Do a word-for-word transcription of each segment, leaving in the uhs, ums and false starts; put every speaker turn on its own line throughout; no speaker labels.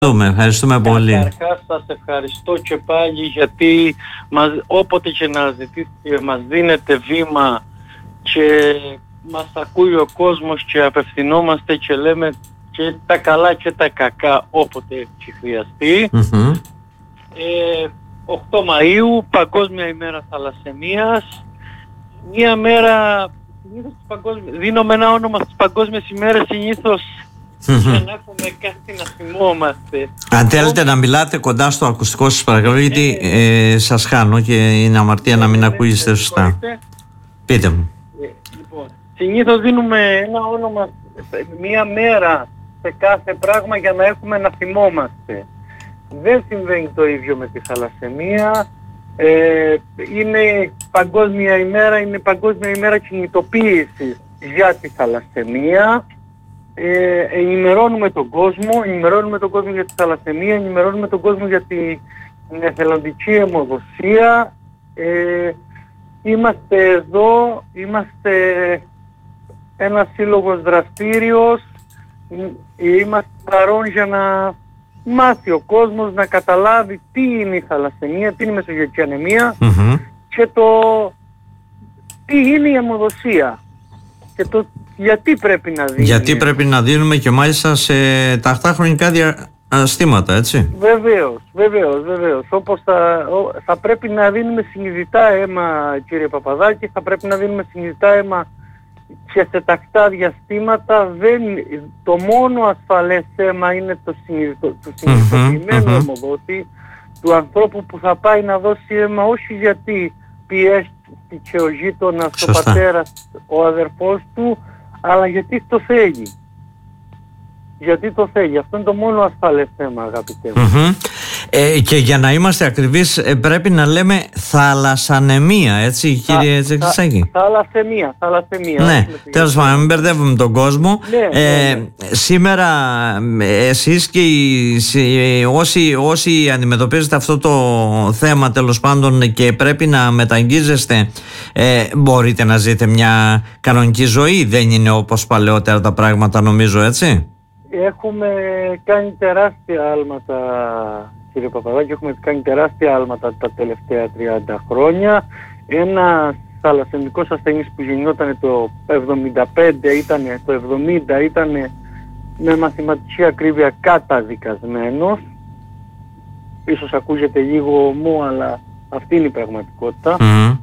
Ευχαριστούμε πολύ.
Καταρχάς σας ευχαριστώ και πάλι, γιατί μας, όποτε και να ζητήσετε μας δίνετε βήμα και μας ακούει ο κόσμος και απευθυνόμαστε και λέμε και τα καλά και τα κακά όποτε και χρειαστεί.
Mm-hmm.
ε, οκτώ Μαΐου, Παγκόσμια ημέρα θαλασσαιμίας. Μία μέρα, συνήθως δίνουμε ένα όνομα στις παγκόσμιες ημέρες συνήθως για να έχουμε κάτι να θυμόμαστε.
Αν θέλετε να μιλάτε κοντά στο ακουστικό σας παρακαλώ, γιατί ε, σας χάνω και είναι αμαρτία να μην ακούγεστε σωστά. Πείτε μου.
Ε, λοιπόν, συνήθως δίνουμε ένα όνομα, μία μέρα σε κάθε πράγμα για να έχουμε να θυμόμαστε. Δεν συμβαίνει το ίδιο με τη θαλασσαιμία. Ε, είναι παγκόσμια ημέρα, είναι παγκόσμια ημέρα κινητοποίησης για τη θαλασσαιμία. Ε, ενημερώνουμε τον κόσμο, ενημερώνουμε τον κόσμο για τη θαλασσαιμία, ενημερώνουμε τον κόσμο για την εθελοντική αιμοδοσία. Ε, είμαστε εδώ, είμαστε ένας σύλλογος δραστήριος, είμαστε παρόν για να μάθει ο κόσμος, να καταλάβει τι είναι η θαλασσαιμία, τι είναι η μεσογειακή ανεμία
Mm-hmm.
και το τι είναι η αιμοδοσία και το γιατί πρέπει να δίνουμε.
Γιατί πρέπει να δίνουμε και μάλιστα σε τακτά χρονικά διαστήματα, έτσι.
Βεβαίως, βεβαίως, βεβαίως. Όπως θα, θα πρέπει να δίνουμε συνειδητά αίμα, κύριε Παπαδάκη, θα πρέπει να δίνουμε συνειδητά αίμα και σε τακτά διαστήματα. Δεν, το μόνο ασφαλές αίμα είναι το, συνειδητο, το συνειδητοποιημένο
mm-hmm,
αιμοδότη του ανθρώπου που θα πάει να δώσει αίμα, όχι γιατί πιέστηκε ο γείτονας, ο πατέρας, ο αδερφός του, αλλά γιατί το θέλει. Γιατί το θέλει. Αυτό είναι το μόνο ασφαλές θέμα, αγαπητέ μου.
Mm-hmm. Ε, και για να είμαστε ακριβείς ε, πρέπει να λέμε θαλασσανεμία, έτσι κύριε Τσεκρητσάκη.
Θα, θαλασσαιμία, θαλασσαιμία.
Ναι, τέλος πάντων, μην μπερδεύουμε τον κόσμο.
Ναι,
ε,
ναι, ναι.
Σήμερα εσείς και οι, όσοι, όσοι αντιμετωπίζετε αυτό το θέμα τέλος πάντων και πρέπει να μεταγγίζεστε, ε, μπορείτε να ζείτε μια κανονική ζωή. Δεν είναι όπως παλαιότερα τα πράγματα, νομίζω, έτσι.
Έχουμε κάνει τεράστια άλματα, κύριε Παπαδάκη, έχουμε κάνει τεράστια άλματα τα τελευταία τριάντα χρόνια. Ένας θαλασσαιμικός ασθενής που γινόταν το εβδομήντα πέντε, ήτανε, το εβδομήντα ήταν με μαθηματική ακρίβεια καταδικασμένος. Ίσως ακούγεται λίγο ομό, αλλά αυτή είναι η πραγματικότητα.
Mm.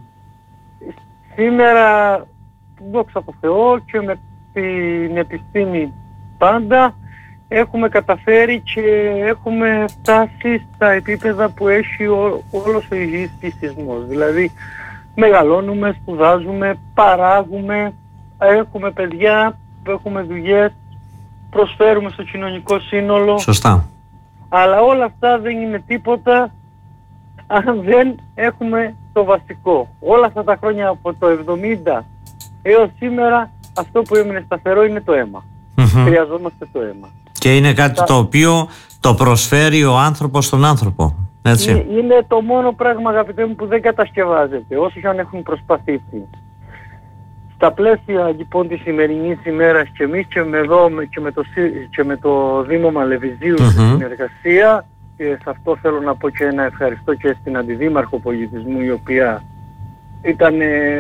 Σήμερα, δόξα τω Θεώ και με την επιστήμη πάντα, έχουμε καταφέρει και έχουμε φτάσει στα επίπεδα που έχει ο, όλος ο υγιής πληθυσμός. Δηλαδή μεγαλώνουμε, σπουδάζουμε, παράγουμε, έχουμε παιδιά, έχουμε δουλειές, προσφέρουμε στο κοινωνικό σύνολο.
Σωστά.
Αλλά όλα αυτά δεν είναι τίποτα αν δεν έχουμε το βασικό. Όλα αυτά τα χρόνια από το εβδομήντα έως σήμερα αυτό που έμεινε σταθερό είναι το αίμα. Mm-hmm. Χρειαζόμαστε το αίμα.
Και είναι κάτι τα... το οποίο το προσφέρει ο άνθρωπος στον άνθρωπο, έτσι.
Είναι, είναι το μόνο πράγμα, αγαπητέ μου, που δεν κατασκευάζεται, όσοι αν έχουν προσπαθήσει. Στα πλαίσια λοιπόν της σημερινής ημέρας και εμείς και με, εδώ, και με, το, και με το Δήμο Μαλεβιζίου mm-hmm. στη συνεργασία, και σε αυτό θέλω να πω και ένα ευχαριστώ και στην Αντιδήμαρχο Πολιτισμού, η οποία ήταν,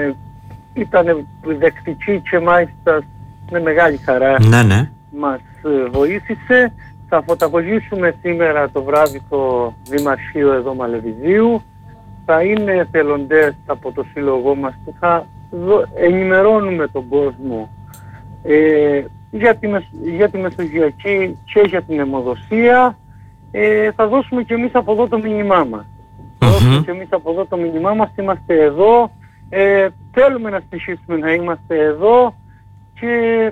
ήταν δεκτική και μάλιστα με μεγάλη χαρά
ναι, ναι.
μας βοήθησε. Θα φωταγωγήσουμε σήμερα το βράδυ το Δημαρχείο εδώ Μαλεβιζίου. Θα είναι εθελοντές από το σύλλογό μας που θα δο... ενημερώνουμε τον κόσμο ε, για, τη μεσ... για τη μεσογειακή και για την αιμοδοσία. Ε, θα δώσουμε και εμείς από εδώ το μήνυμά μας. Mm-hmm. Θα δώσουμε και εμείς από εδώ το μήνυμά μας. Είμαστε εδώ. Ε, θέλουμε να συνεχίσουμε να είμαστε εδώ και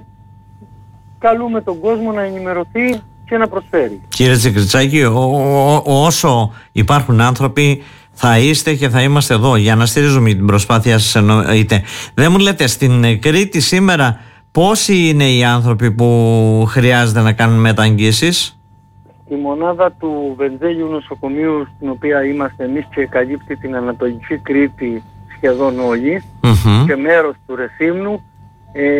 καλούμε τον κόσμο να ενημερωθεί και να προσφέρει.
Κύριε Τσεκρητσάκη, ό, ό, όσο υπάρχουν άνθρωποι θα είστε και θα είμαστε εδώ για να στηρίζουμε την προσπάθεια σας, εννοείται. Δεν μου λέτε, στην Κρήτη σήμερα πόσοι είναι οι άνθρωποι που χρειάζεται να κάνουν μεταγγίσεις?
Στη μονάδα του Βενζέλιου νοσοκομείου, στην οποία είμαστε εμείς και καλύπτει την Ανατολική Κρήτη σχεδόν όλοι, mm-hmm. και μέρος του Ρεθύμνου, ε,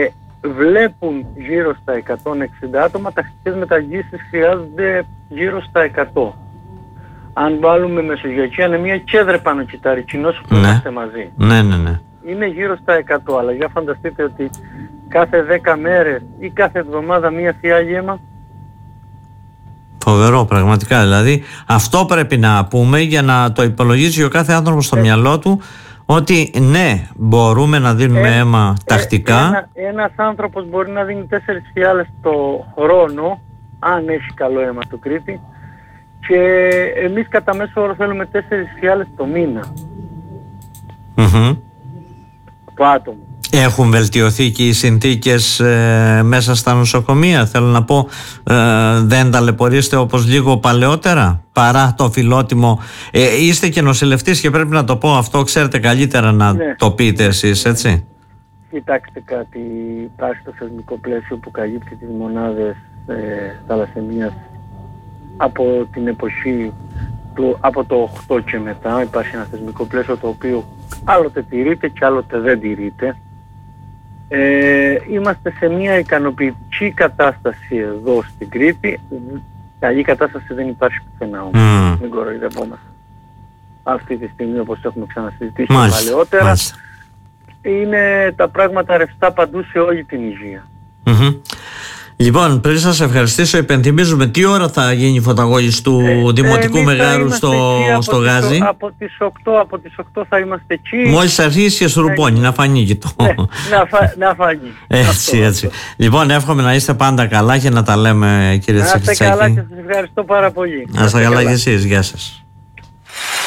βλέπουν γύρω στα εκατόν εξήντα άτομα, τακτικές μεταγγίσεις χρειάζονται γύρω στα εκατό. Αν βάλουμε μεσογειακή ανεμία και δρεπανοκυταρικινός που
Ναι.
είμαστε μαζί,
Ναι, ναι, ναι.
είναι γύρω στα εκατό. Αλλά για φανταστείτε ότι κάθε δέκα μέρες ή κάθε εβδομάδα μία θεία γέμα.
Φοβερό, πραγματικά. Δηλαδή, αυτό πρέπει να πούμε για να το υπολογίσει ο κάθε άνθρωπος στο
Ε.
μυαλό του, ότι ναι, μπορούμε να δίνουμε
Ε,
αίμα
Ε,
τακτικά.
Ένα, ένας άνθρωπος μπορεί να δίνει τέσσερις φιάλες το χρόνο, αν έχει καλό αίμα στο Κρήτη, και εμείς κατά μέσο όρο θέλουμε τέσσερις φιάλες το μήνα
Μμμ.
το άτομο.
Έχουν βελτιωθεί και οι συνθήκες ε, μέσα στα νοσοκομεία. Θέλω να πω, ε, δεν ταλαιπωρείστε όπως λίγο παλαιότερα, παρά το φιλότιμο. Ε, είστε και νοσηλευτής και πρέπει να το πω αυτό, ξέρετε καλύτερα να
Ναι.
το πείτε εσείς, έτσι.
Κοιτάξτε κάτι, υπάρχει το θεσμικό πλαίσιο που καλύπτει τις μονάδες ε, θαλασσαιμίας από την εποχή του, από το οκτώ και μετά. Υπάρχει ένα θεσμικό πλαίσιο το οποίο άλλοτε τηρείται και άλλοτε δεν τηρείται. Ε, είμαστε σε μια ικανοποιητική κατάσταση εδώ στην Κρήτη. Καλή κατάσταση δεν υπάρχει πουθενά όμως.
Mm.
Μην κοροϊδευόμαστε. Αυτή τη στιγμή, όπως έχουμε ξανασυζητήσει
Μάλιστα,
παλαιότερα,
μάλιστα.
είναι τα πράγματα ρευστά παντού σε όλη την υγεία.
Μμμ. Λοιπόν, πριν σας ευχαριστήσω, υπενθυμίζουμε τι ώρα θα γίνει η φωταγώγηση του
Ε,
Δημοτικού
εμείς θα
Μεγάρου
είμαστε
στο,
εκεί από
στο
τις-
Γάζι.
Από τις οκτώ, από τις οκτώ θα είμαστε εκεί.
Μόλις αρχίσει και σουρουπώνει, να φανεί και το.
Ναι, να, φα, να φανεί.
Έτσι,
Αυτό,
έτσι.
αυτό.
Λοιπόν, εύχομαι να είστε πάντα καλά και να τα λέμε, κύριε
Να είστε καλά
Τσακιτσάκη.
και σας ευχαριστώ πάρα πολύ.
Να είστε καλά και εσείς. Γεια σας.